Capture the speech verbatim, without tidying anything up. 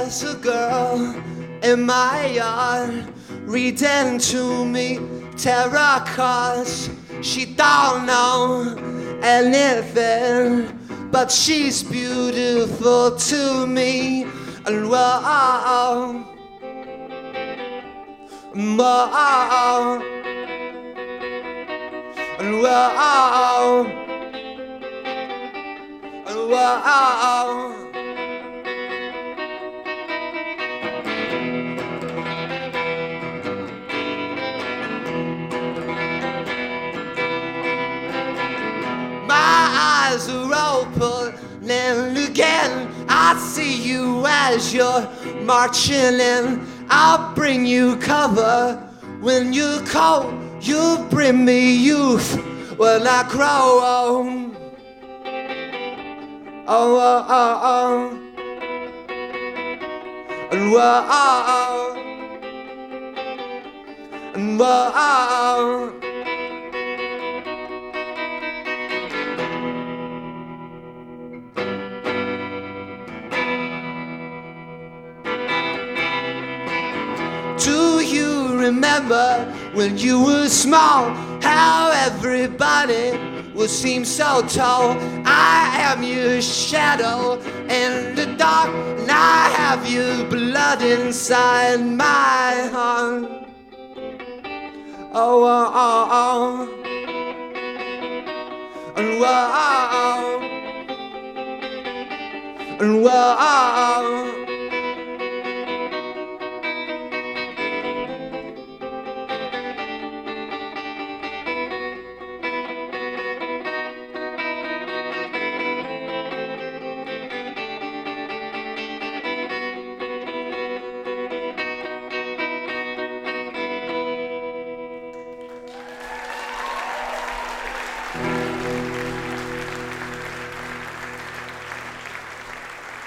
There's a girl in my yard reading to me tarot cards. She don't know anything, but she's beautiful to me. And whoa, whoa, and whoa, and whoa. My eyes are open and again I see you as you're marching in. I'll bring you cover when you're cold. You bring me youth when I grow old. Oh, oh, oh, oh. And whoa, oh, oh. And whoa, oh, oh. Do you remember when you were small, how everybody would seem so tall? I am your shadow in the dark, and I have your blood inside my heart. Oh, oh, oh, oh. And whoa, oh, oh. And whoa, oh, oh.